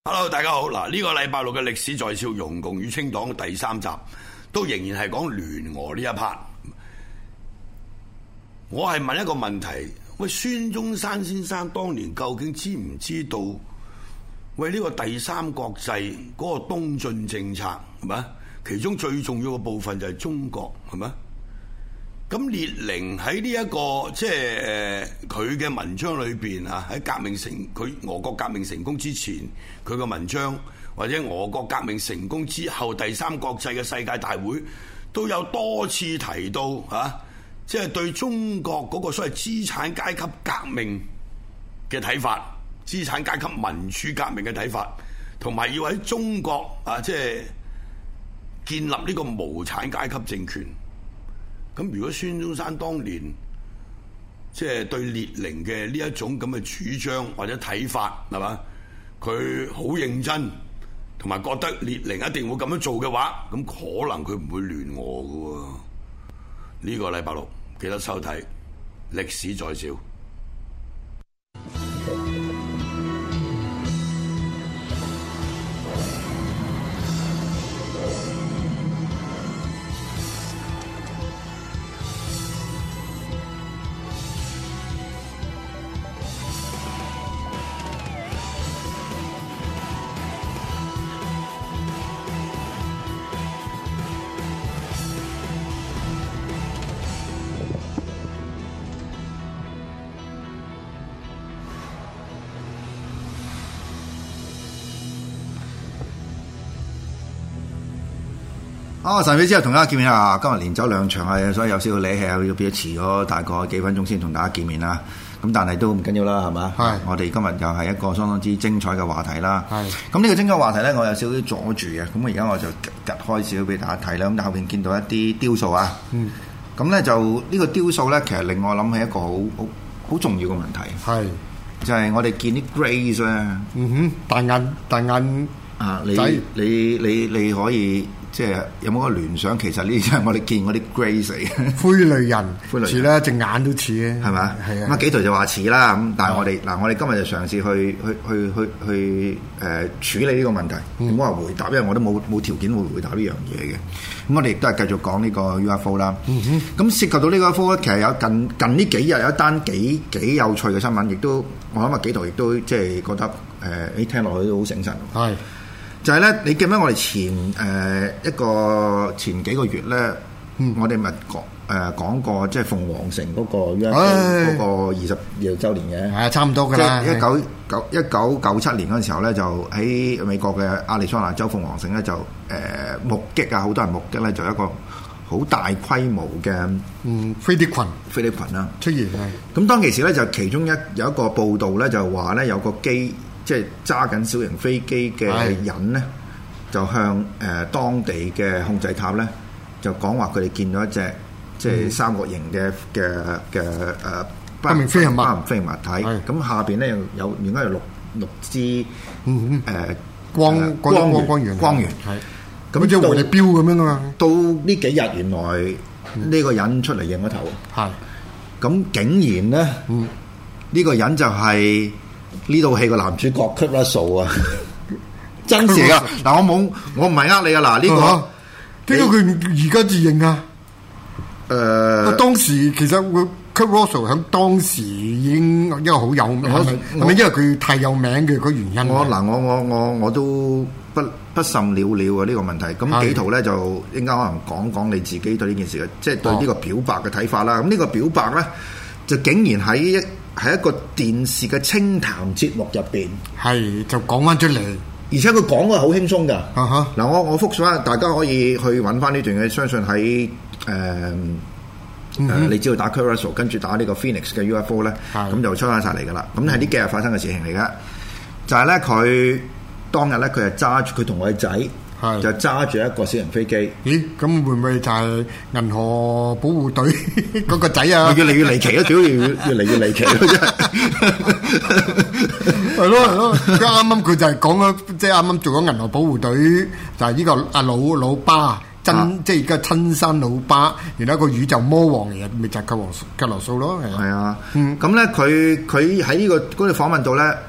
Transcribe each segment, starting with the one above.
Hello， 大家好。嗱，呢個禮拜六嘅歷史在笑，容共與清黨第3集，都仍然係講聯俄呢一 part。我係問一個問題：喂，孫中山先生當年究竟知唔知道？喂，呢個第三國際嗰個東進政策係咪？其中最重要嘅部分就係中國係咪？咁列寧喺呢一個即係佢嘅文章裏邊啊，喺俄國革命成功之前，佢嘅文章或者俄國革命成功之後第三國際嘅世界大會都有多次提到啊，即係對中國嗰個所謂資產階級革命嘅睇法，資產階級民主革命嘅睇法，同埋要喺中國啊，即係建立呢個無產階級政權。咁如果孫中山當年即係對列寧嘅呢一種咁嘅主張或者睇法係嘛，佢好認真，同埋覺得列寧一定會咁樣做嘅話，咁可能佢唔會聯俄嘅喎。呢個禮拜六記得收睇歷史在笑。 神秘之後同大家見面啦！今日連走2場啊，所以有少少理氣啊，要變咗遲咗大概幾分鐘先同大家見面啦。咁但係都唔緊要啦，係嘛？係。我哋今日又係一個相當之精彩嘅話題啦。係。咁呢個精彩話題咧，我有少少阻住嘅。咁而家我就趌開少少俾大家睇啦。咁後邊見到一啲雕塑啊。嗯。咁咧就呢個雕塑咧，其實令我諗起一個好重要嘅問題。係。就係我哋見啲 Grace 咧。嗯哼。大眼啊！你可以。即係有冇個聯想？其實呢啲係我哋見嗰啲 Grace 嚟嘅灰類人，似啦，隻眼都似嘅， 係咪？係啊。咁幾圖就話似啦。咁但係我哋今日就嘗試去處理呢個問題。唔好話回答，因為我都冇條件會回答呢樣嘢嘅。咁我哋亦都係繼續講呢個 UFO 啦。咁涉及到呢個 UFO 咧，其實有近呢幾日有一單幾有趣嘅新聞，亦都我諗幾圖亦都即係覺得你聽落去都好醒神。係。就係咧，你記唔記得我哋前幾個月咧，我哋咪講過即係鳳凰城嗰個嗰個20週年嘅，係啊，差唔多㗎啦。即係1997年嗰陣時候咧，就喺美國嘅亞利桑那州鳳凰城咧，就目擊啊，好多人目擊咧，就一個好大規模嘅飛碟群啦出現。 咁當其時咧，就其中有一個報道咧，就話咧有個機。即係揸緊小型飛機嘅人咧，就向當地嘅控制塔咧，就講話佢哋見到一隻即係三角形嘅不明飛行物體。咁下邊咧應該有六支光源。係咁即係我哋標咁樣啊嘛。 到呢幾日原來呢個人出嚟認咗頭。係咁竟然咧，呢個人就係。呢套戲個男主角 Kurt Russell 啊，真事㗎！嗱，我唔係呃你啊！嗱，呢個點解佢而家自認啊？當時其實 Kurt Russell 喺當時已經一個好有名，係咪因為佢太有名嘅個原因？ 我都不甚了了啊！呢個問題咁幾圖咧就應該可能講你自己對呢件事嘅，即係對呢個表白嘅睇法啦。咁呢個表白咧就竟然喺一個電視嘅清談節目入邊，係就講翻出嚟，而且佢講嘅好輕鬆㗎。嗱，我復述翻，大家可以去揾翻呢段嘅，相信喺你知道打 Kurt Russell 跟住打呢個 Phoenix 嘅 UFO 咧，咁就出翻晒嚟㗎啦。咁係呢幾日發生嘅事情嚟㗎，就係咧佢當日咧佢係揸住佢同我嘅仔。就揸住一個小型飛機。 咦？咁會唔會就係銀河保護隊嗰個仔啊？ 越嚟越離奇啊！屌，越嚟越離奇咯，真係。 係咯，啱啱佢就係講咗，即係啱啱做咗銀河保護隊，就係呢個阿老巴。即係而家親生老爸，然後一個宇宙魔王嚟嘅，咪就係格羅素咯，係啊。 咁咧佢喺呢個嗰個訪問度咧，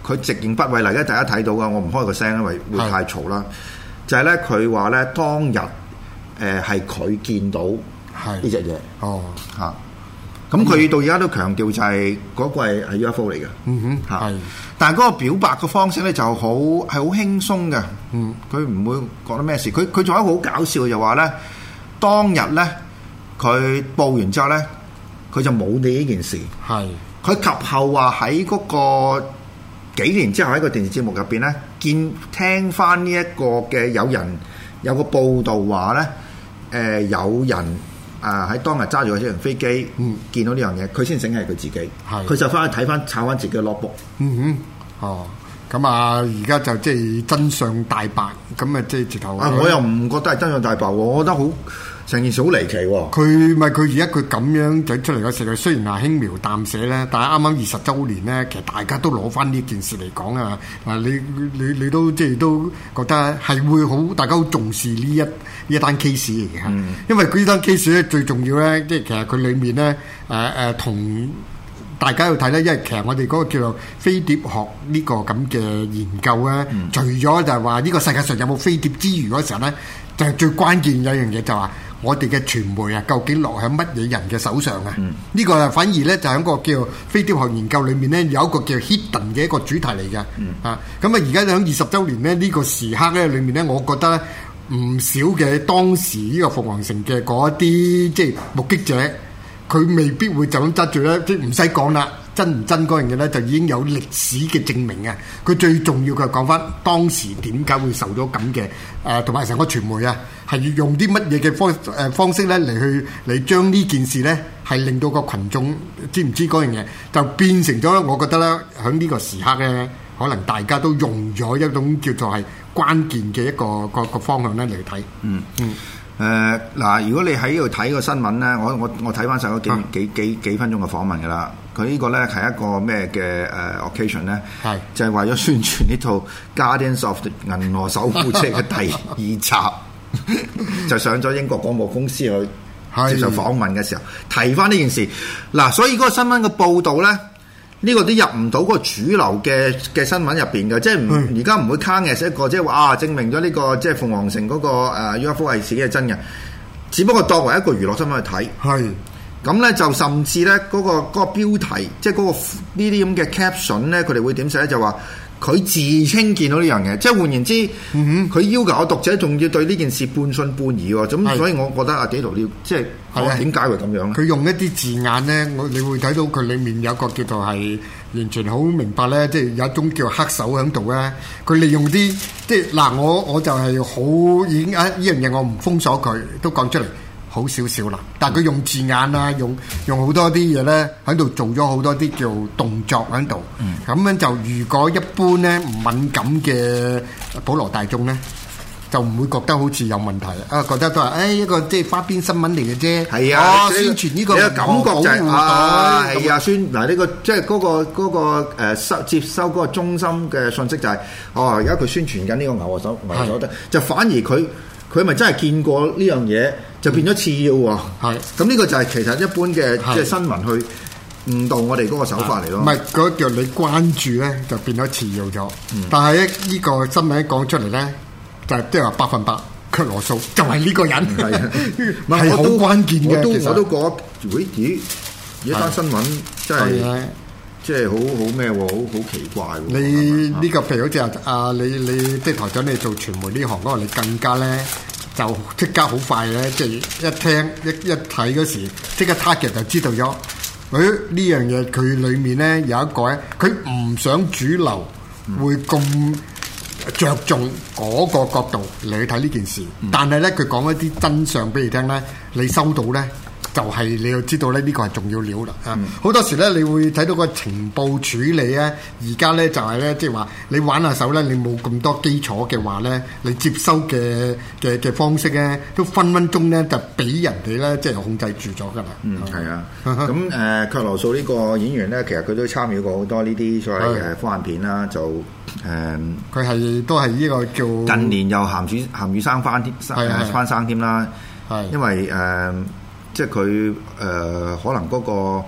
佢直言不諱嚟，而家大家睇到噶，我唔開個聲，因為會太嘈啦。就係咧，佢話咧當日係佢見到呢隻嘢。哦，嚇！咁佢到而家都強調就係嗰個係 UFO 嚟嘅。係。但係嗰個表白嘅方式咧就係好輕鬆嘅。佢唔會覺得咩事。佢仲有一個好搞笑嘅，就話咧當日咧佢報完之後咧，佢就冇理呢件事。係。佢及後話喺嗰個幾年之後喺個電視節目入邊咧，聽翻呢一個嘅有個報道話咧，有人喺當日揸住個小型飛機，見到呢樣嘢，佢先醒係佢自己，佢就翻去睇翻炒翻自己嘅 logbook。 咁啊，而家就即係真相大白，咁啊即係直頭。 我又唔覺得係真相大白喎，我覺得好成件事好離奇喎。 佢而家佢咁樣整出嚟嘅時候，雖然係輕描淡寫咧，但係啱啱20週年咧，其實大家都攞翻呢件事嚟講啊！你都即係都覺得係會好，大家好重視呢一單 case 嚟嘅。因為佢呢單 case 咧最重要咧，即係其實佢裡面咧同大家要睇咧，因為其實我哋嗰個叫做飛碟學呢個咁嘅研究咧，除咗就係話呢個世界上有冇飛碟之餘嗰時候咧，就係最關鍵有一樣嘢就係話我哋嘅傳媒啊，究竟落喺乜嘢人嘅手上啊？呢個反而咧就喺個叫飛碟學研究裏面咧有一個叫 hidden 嘅一個主題嚟嘅。咁啊而家喺20週年咧呢個時刻咧裏面咧，我覺得唔少嘅當時呢個鳳凰城嘅嗰一啲即係目擊者。佢未必會就咁揸住咧，即係唔使講啦，真唔真嗰樣嘢咧，就已經有歷史嘅證明啊！佢最重要嘅係講翻當時點解會受咗咁嘅同埋成個傳媒啊，係要用啲乜嘢嘅方式咧嚟將呢件事咧係令到個群眾知唔知嗰樣嘢，就變成咗我覺得咧喺呢個時刻咧，可能大家都用咗一種叫做係關鍵嘅一個方向咧嚟睇。 嗱，如果你喺呢度睇個新聞咧，我睇翻晒嗰幾分鐘嘅訪問㗎啦。佢呢個咧係一個咩嘅occasion 咧？係就係為咗宣傳呢套《Guardians of the 銀河守護者》嘅第2集，就上咗英國廣播公司去接受訪問嘅時候，提翻呢件事。嗱，所以嗰個新聞嘅報導咧。呢個都入唔到嗰個主流嘅新聞入邊嘅，即係而家唔會 count as 一個即係話證明咗呢個即係鳳凰城嗰個UFO 係自己係真嘅，只不過作為一個娛樂新聞去睇。係咁咧，就甚至咧嗰個標題，即係嗰個呢啲咁嘅 caption 咧，佢哋會點寫咧？就話佢自稱見到呢樣嘢，即係換言之，佢要求我讀者仲要對呢件事半信半疑喎。咁所以我覺得阿紀陶要即係點解會咁樣咧？佢用一啲字眼咧，你會睇到佢裡面有一個叫做係完全好明白咧，即係有一種叫黑手喺度咧。佢利用啲即係嗱，我就係好已經呢樣嘢，我唔封鎖佢，都講出嚟。好少少啦，但係佢用字眼啊，用好多啲嘢咧，喺度做咗好多啲叫動作喺度。咁樣就如果一般咧唔敏感嘅普羅大眾咧，就唔會覺得好似有問題啊，覺得都係一個即係花邊新聞嚟嘅啫。係啊，宣傳呢個感覺就係係啊，宣嗱呢個即係嗰個接收嗰個中心嘅信息就係而家佢宣傳緊呢個牛河守得，就反而佢咪真係見過呢樣嘢，就變咗次要喎。係，咁呢個就係其實一般嘅即係新聞去誤導我哋嗰個手法嚟咯。唔係嗰叫你關注咧，就變咗次要咗。但係咧呢個新聞一講出嚟咧，就係即係話100%卻羅素就係呢個人，係好關鍵嘅。 我都覺得，咦？一單新聞真係即係好咩喎？好奇怪喎！ 你呢個譬如好似你即係台長，你做傳媒呢行嗰個，你更加咧就即刻好快咧，即係一聽一睇嗰時，即刻 target 就知道咗。呢樣嘢佢裡面咧有一個咧，佢唔想主流會咁着重嗰個角度嚟去睇呢件事，但係咧佢講一啲真相俾你聽咧，你收到咧。就係你要知道咧，呢個係重要料啦。好多時咧，你會睇到個情報處理咧，而家咧就係咧，即係話你玩下手咧，你冇咁多基礎嘅話咧，你接收嘅方式咧，都分分鐘咧就俾人哋咧即係控制住咗㗎啦。 係啊。咁卻羅素呢個演員咧，其實佢都參與過好多呢啲所謂嘅科幻片啦，就佢都係呢個叫近年又鹹魚生翻翻生添啦。係因為即係佢可能嗰個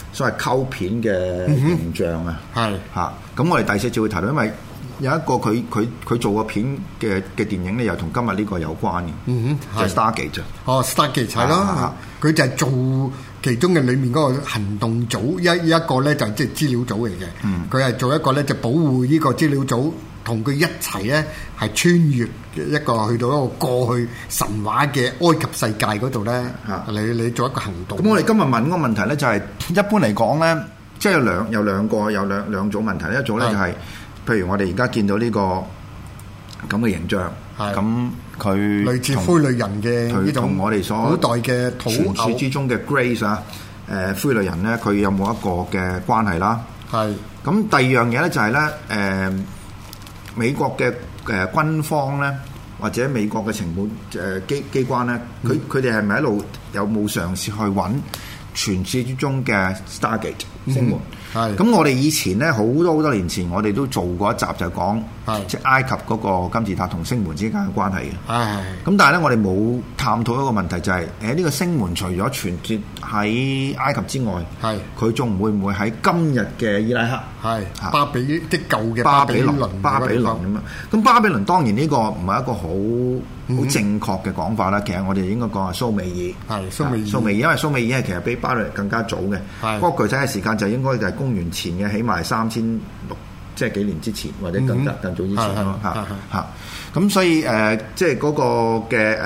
所謂溝片嘅形象啊。係嚇，咁我哋第四節會提到，因為有一個佢做個片嘅電影咧，又同今日呢個有關嘅，就係 Stargate 哦 Stargate 係咯，佢就係做其中嘅裡面嗰個行動組一個咧就即係資料組嚟嘅，佢係做一個咧就保護呢個資料組，同佢一齊咧係穿越一個去到一個過去神話嘅埃及世界嗰度咧，你做一個行動。 咁我哋今日問嗰個問題咧，就係一般嚟講咧，即係有兩種問題，一種咧就係。譬如我哋而家見到呢個咁嘅形象，咁佢類似灰類人嘅呢種同我哋所古代嘅傳說之中嘅 Grace 啊，灰類人咧，佢有冇一個嘅關係啦？係。咁第二樣嘢咧就係咧，美國嘅軍方咧，或者美國嘅情報機關咧，佢哋係咪一路有冇嘗試去揾傳說之中嘅 Stargate 星門？咁我哋以前咧好多年前，我哋都做過一集就講，即係埃及嗰個金字塔同星門之間嘅關係嘅。咁但係咧，我哋冇探討一個問題，就係呢個星門除咗傳説喺埃及之外，佢仲會唔會喺今日嘅伊拉克？ 巴比即舊嘅巴比倫咁樣。咁巴比倫當然呢個唔係一個好正確嘅講法啦。其實我哋應該講係蘇美爾。蘇美爾，因為蘇美爾係其實比巴比倫更加早嘅。不過具體嘅時間就應該就係公元前嘅，起碼3600，即係幾年之前或者更早之前咯。咁所以即係嗰個嘅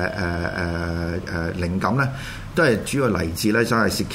靈感咧，都係主要嚟自咧，就係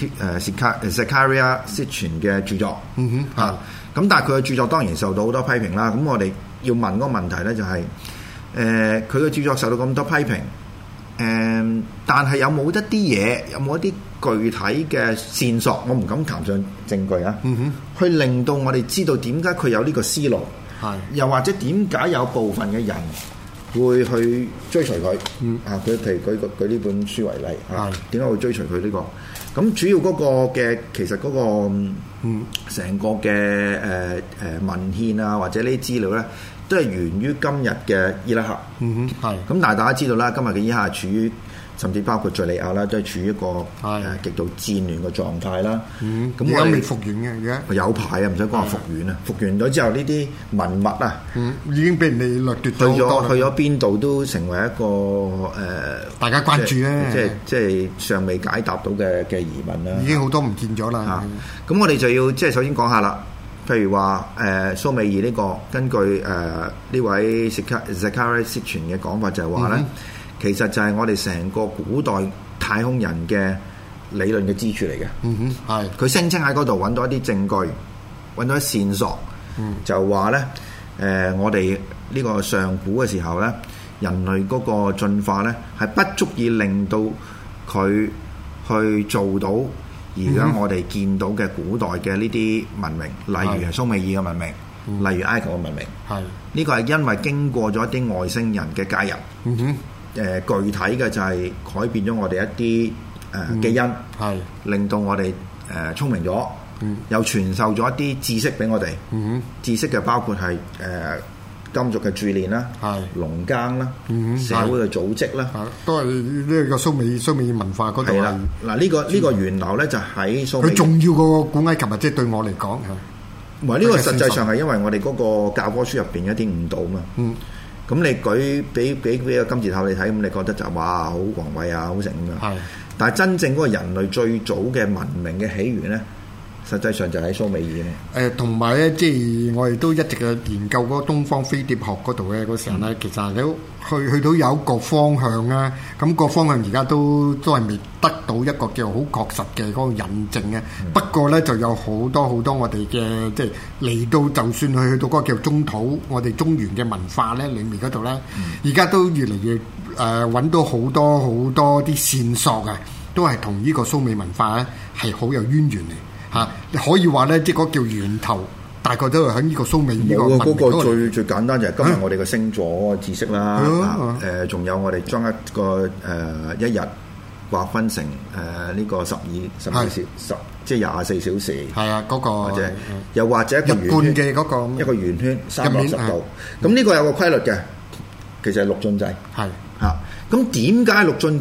Zecharia Sitchin 嘅著作。咁但係佢嘅著作當然受到好多批評啦。咁我哋要問嗰個問題咧，就係佢嘅著作受到咁多批評，但係有冇一啲嘢，有冇一啲具體嘅線索？我唔敢談上證據啊，去令到我哋知道點解佢有呢個思路，又或者點解有部分嘅人會去追隨佢。佢譬如舉呢本書為例，點解會追隨佢呢個？咁主要嗰個嘅其實嗰個成個嘅文獻啊，或者呢啲資料咧，都係源於今日嘅伊拉克。咁但係大家知道啦，今日嘅伊拉克處於甚至包括敍利亞啦，都係處於一個極度戰亂嘅狀態啦。咁我哋未復原嘅，而家有排啊，唔使講話復原啊！復原咗之後，呢啲文物啊， 已經俾人哋掠奪咗， 去咗邊度都成為一個大家關注咧， 即係尚未解答到嘅疑問啦。 已經好多唔見咗啦。 咁我哋就要即係首先講下啦。譬如話蘇美爾呢個，根據呢位 Zecharia Sitchin 嘅講法就係話咧。其實就係我哋成個古代太空人嘅理論嘅支柱嚟嘅。佢聲稱喺嗰度揾到一啲證據，揾到一啲線索，就話咧我哋呢個上古嘅時候咧，人類嗰個進化咧係不足以令到佢去做到而家我哋見到嘅古代嘅呢啲文明，例如係蘇美爾嘅文明，例如埃及嘅文明。呢個係因為經過咗一啲外星人嘅介入。具體嘅就係改變咗我哋一啲基因，令到我哋聰明咗，又傳授咗一啲知識俾我哋。知識嘅包括係金屬嘅鑄煉啦，農耕啦，社會嘅組織啦， 都係呢個蘇美爾文化嗰度。係啦， 嗱呢個源流咧就喺蘇美爾。 佢重要過古埃及啊！即係對我嚟講， 唔係呢個實際上係因為我哋嗰個教科書入邊一啲誤導嘛。咁你舉俾個金字塔你睇，咁你覺得就哇好宏偉啊，好成咁樣。但係真正嗰個人類最早嘅文明嘅起源咧，實際上就喺蘇美爾。 同埋咧，即係我哋都一直嘅研究嗰個東方飛碟學嗰度咧，嗰時候咧，其實你去到有一個方向啊，咁個方向而家都係未得到一個叫好確實嘅嗰個印證嘅。不過咧，就有好多我哋嘅即係嚟到，就算去到嗰個叫中土，我哋中原嘅文化咧裏面嗰度咧，而家都越嚟越揾到好多啲線索啊，都係同呢個蘇美文化咧係好有淵源嚟。可以話咧，即係嗰叫源頭，大概都係喺呢個蘇美呢個文明嗰個最簡單就係今日我哋嘅星座知識啦。仲有我哋將一個一日劃分成呢個12小即係24小時。係啊，嗰個或者又或者一個圓圈嘅嗰個一個圓圈360度。咁呢個有個規律嘅，其實係六進制。係咁點解六進制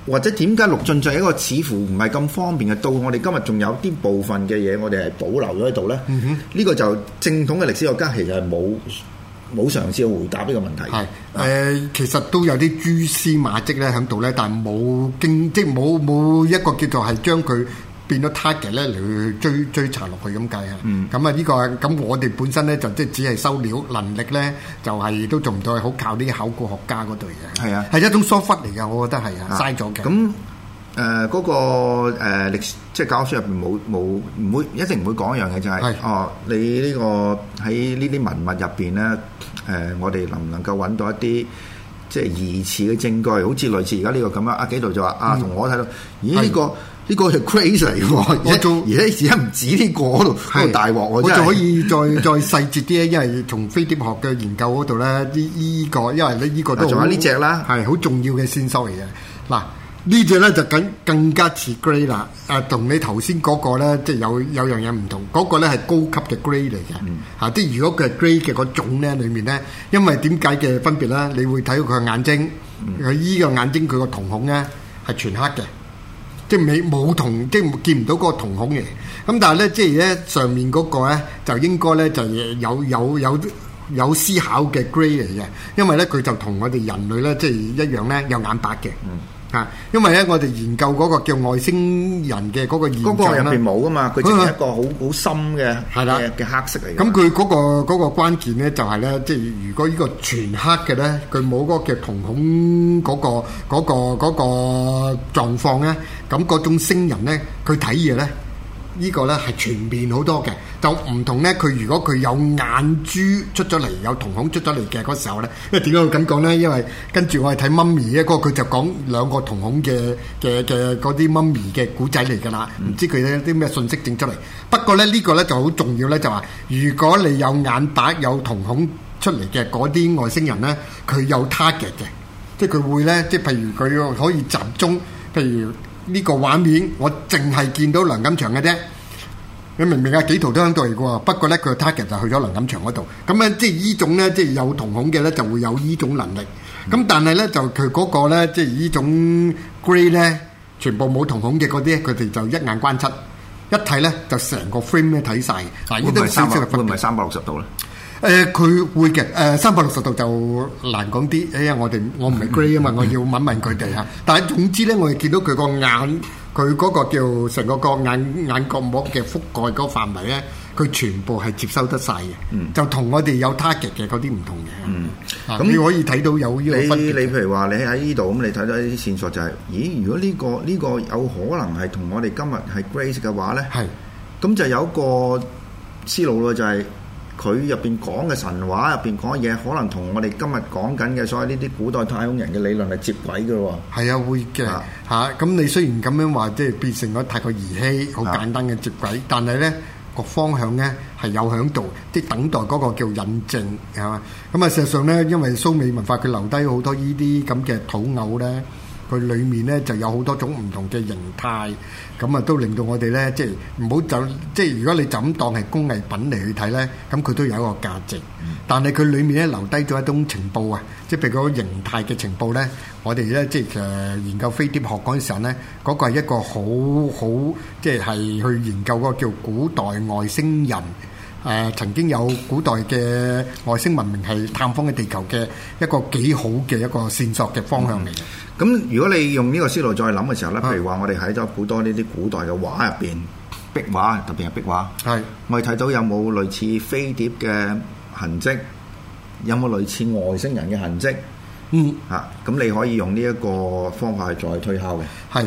或者點解陸晉就係一個似乎唔係咁方便嘅？到我哋今日仲有啲部分嘅嘢，我哋係保留咗喺度咧。呢個就正統嘅歷史學家其實係冇嘗試去回答呢個問題。 係其實都有啲蛛絲馬跡咧喺度咧，但係即係冇一個叫做係將佢變咗 target 咧嚟去追查落去咁計啊。咁啊呢個咁我哋本身咧就即係只係收料，能力咧就係都做唔到，係好靠啲考古學家嗰度嘅。係啊，係一種疏忽嚟㗎，我覺得係啊，嘥咗嘅。 咁嗰個歷史即係教科書入邊唔會一定唔會講一樣嘢，就係你呢個喺呢啲文物入邊咧，我哋能唔能夠揾到一啲即係疑似嘅證據，好似類似而家呢個咁樣。阿紀陶就話同我睇到，咦呢個係 crazy 嚟喎，而家唔止呢個嗰度大鑊喎， 我就可以再細節啲咧，因為從飛碟學嘅研究嗰度咧，呢個因為呢個都仲有呢隻啦， 係好重要嘅線索嚟嘅。嗱呢隻咧就更加似 grey 啦，同你頭先嗰個咧即係有樣嘢唔同，嗰個咧係高級嘅 grey 嚟嘅，即係如果佢係 grey 嘅嗰種咧，裡面咧，因為點解嘅分別咧？你會睇到佢嘅眼睛，佢依個眼睛佢個瞳孔咧係全黑嘅。即係冇瞳，即係見唔到嗰個瞳孔嘅。咁但係咧，即係咧上面嗰個咧就應該咧就有思考嘅 grey 嚟嘅，因為咧佢就同我哋人類咧即係一樣咧有眼白嘅。因為咧我哋研究嗰個叫外星人嘅嗰個現象咧，嗰個入邊冇噶嘛，佢只係一個好深嘅嘅黑色嚟嘅。咁佢嗰個關鍵咧就係咧，即係如果呢個全黑嘅咧，佢冇嗰個嘅瞳孔嗰個狀況咧，咁嗰種星人咧，佢睇嘢咧，呢個咧係全面好多嘅，就唔同咧。佢如果佢有眼珠出咗嚟，有瞳孔出咗嚟嘅嗰時候咧，因為點解會咁講咧？因為跟住我哋睇媽咪咧，嗰個佢就講兩個瞳孔嘅嗰啲媽咪嘅古仔嚟㗎啦。唔知佢有啲咩信息整出嚟。不過咧呢個咧就好重要咧，就話如果你有眼白有瞳孔出嚟嘅嗰啲外星人咧，佢有 target 嘅，即係佢會咧，即係譬如佢可以集中，譬如。呢個畫面我淨係見到梁錦祥嘅啫，你明唔明啊？紀陶都喺度嚟嘅喎，不過咧佢 target 就去咗梁錦祥嗰度，咁咧即係依種咧即係有瞳孔嘅咧就會有依種能力，咁但係咧就佢嗰個咧即係依種 grey 咧全部冇瞳孔嘅嗰啲，佢哋就一眼關七，一睇咧就成個 frame 咧睇晒。嗱，呢啲少少嘅分別。會唔係 360度咧？ 佢會嘅，360度就難講啲，因為我唔係 grey 啊嘛，我要問佢哋嚇。但係總之咧，我哋見到佢個眼，佢嗰個叫成個眼角膜嘅覆蓋嗰個範圍咧，佢全部係接收得晒嘅，就同我哋有 target 嘅嗰啲唔同嘅。咁你可以睇到有呢個分別。 你譬如話你喺呢度咁，你睇到一啲線索就係，咦？如果呢個有可能係同我哋今日係 grey 嘅話咧，係咁就有一個思路咯，就係。佢入邊講嘅神話入邊講嘅嘢，可能同我哋今日講緊嘅所謂呢啲古代太空人嘅理論係接軌嘅喎。係啊，會嘅嚇。咁你雖然咁樣話，即係變成咗太過兒戲，好簡單嘅接軌，但係咧個方向咧係有喺度，即係等待嗰個叫印證係嘛。咁啊，事實上咧，因為蘇美文化佢留低好多呢啲咁嘅土偶咧。佢裡面咧就有好多種唔同嘅形態，咁啊都令到我哋咧即係唔好就即係如果你就咁當係工藝品嚟去睇咧，咁佢都有一個價值。但係佢裡面咧留低咗一種情報啊，即係譬如嗰個形態嘅情報咧，我哋咧即係其實研究飛碟學嗰陣時候咧，嗰個係一個好即係去研究嗰個叫古代外星人。曾經有古代嘅外星文明係探訪嘅地球嘅一個幾好嘅一個線索嘅方向嚟嘅。 咁如果你用呢個思路再諗嘅時候咧，譬如話我哋喺咗好多呢啲古代嘅畫入邊，壁畫特別係壁畫，我哋睇到有冇類似飛碟嘅痕跡，有冇類似外星人嘅痕跡？咁你可以用呢一個方法去再推敲嘅。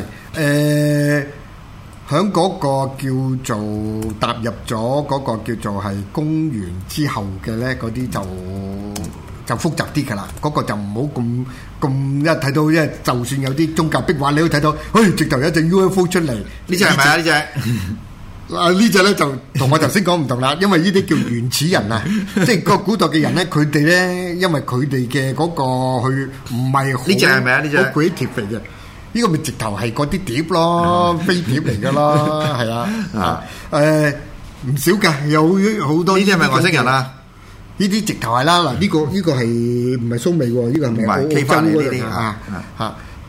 喺嗰個叫做踏入咗嗰個叫做係公元之後嘅咧，嗰啲就複雜啲㗎啦。嗰個就唔好咁一睇到，因為就算有啲宗教壁畫，你都睇到，直頭有一隻 UFO 出嚟。呢隻係咪啊？呢隻呢隻咧就同我頭先講唔同啦，因為呢啲叫原始人啊，即係個古代嘅人咧，佢哋咧，因為佢哋嘅嗰個佢唔係好呢隻係咪啊？呢隻好 creative 嘅。呢個咪直頭係嗰啲碟咯，飛碟嚟噶咯，係啊，唔少㗎，有好多。呢啲係咪外星人啊？呢啲直頭係啦，嗱呢個係唔係蘇美喎？呢個係咪澳洲嗰啲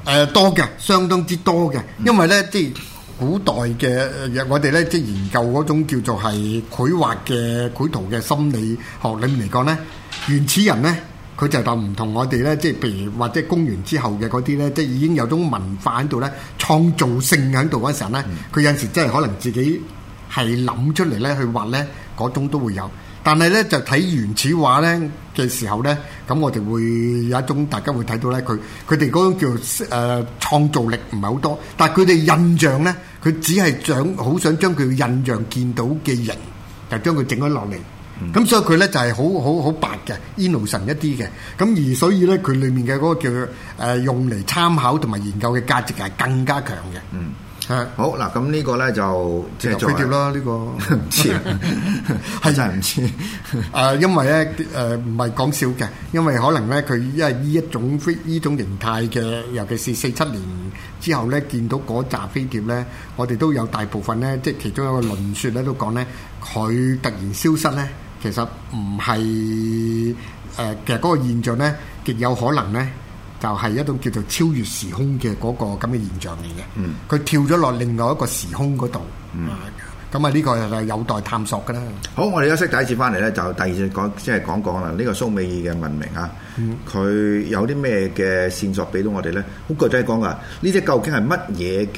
多嘅，相當之多嘅，因為咧即係古代嘅我哋咧即係研究嗰種叫做係繪畫嘅繪圖嘅心理學裏面嚟講咧，原始人咧佢就唔同我哋咧，即係譬如或者公元之後嘅嗰啲咧，即係已經有種文化喺度咧，創造性喺度嗰陣時候咧，佢有陣時真係可能自己係諗出嚟咧去畫咧嗰種都會有。但係咧就睇原始畫咧嘅時候咧，咁我哋會有一種大家會睇到咧，佢哋嗰種叫創造力唔係好多，但係佢哋印象咧，佢只係好想將佢嘅印象見到嘅形，就將佢整咗落嚟。咁所以佢咧就係好白嘅 innocent 一啲嘅，咁而所以咧佢裡面嘅嗰個叫用嚟參考同埋研究嘅價值係更加強嘅。 好嗱，咁呢個咧就即係飛碟啦，呢個唔知係真係唔知。 因為咧唔係講笑嘅，因為可能咧佢因為呢種形態嘅，尤其是47年之後咧見到嗰紮飛碟咧，我哋都有大部分咧，即係其中一個論説咧都講咧，佢突然消失咧，其實唔係其實嗰個現象咧，極有可能咧。就係一種叫做超越時空嘅嗰個咁嘅現象嚟嘅，佢跳咗落另外一個時空嗰度，咁啊呢個係有待探索㗎啦。 好，我哋休息第一次翻嚟咧，就第二次講啦。呢個蘇美爾嘅文明啊，佢有啲咩嘅線索俾到我哋咧？好具體講㗎，呢啲究竟係乜嘢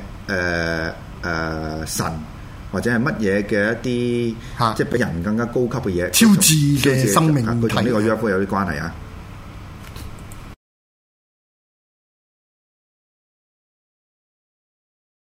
嘅神，或者係乜嘢嘅一啲即係比人更加高級嘅嘢， 超智嘅生命， 佢同呢個 UFO 有啲關係啊？